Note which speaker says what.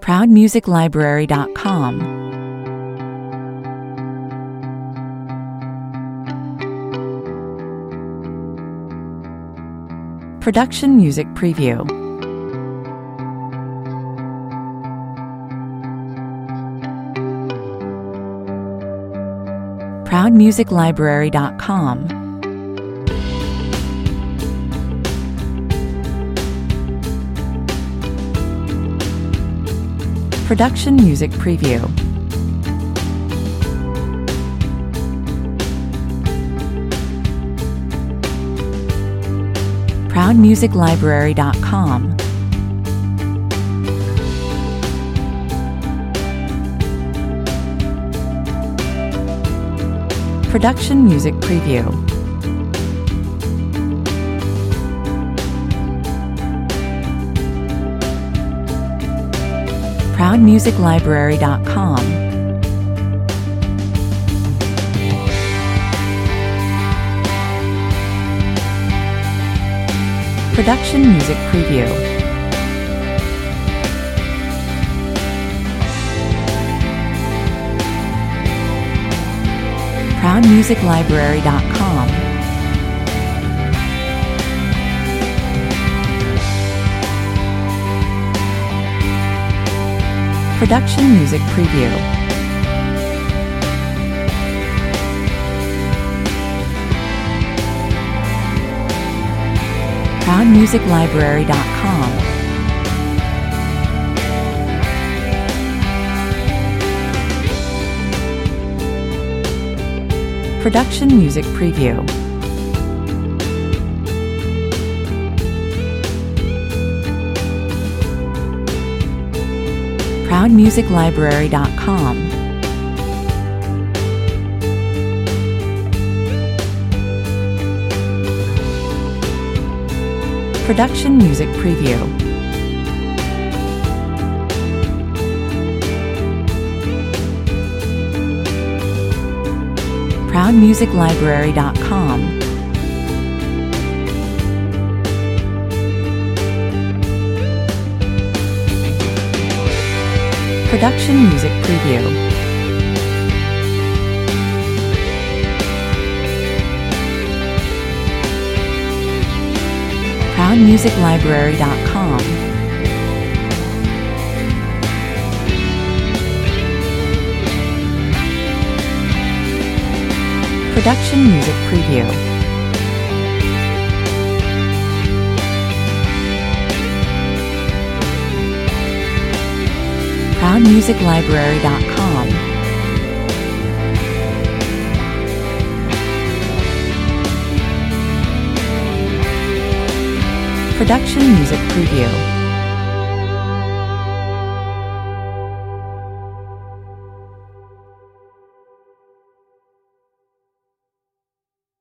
Speaker 1: ProudMusicLibrary.com. Production Music Preview. ProudMusicLibrary.com. Production Music Preview. ProudMusicLibrary.com. Production Music Preview. ProudMusicLibrary.com. Production Music Preview. ProudMusicLibrary.com. Production Music Preview. ProudMusicLibrary.com. Production Music Preview. ProudMusicLibrary.com. Production Music Preview. ProudMusicLibrary.com. Production Music Preview. ProudMusicLibrary.com. Production Music Preview. ProudMusicLibrary.com. Production Music Preview.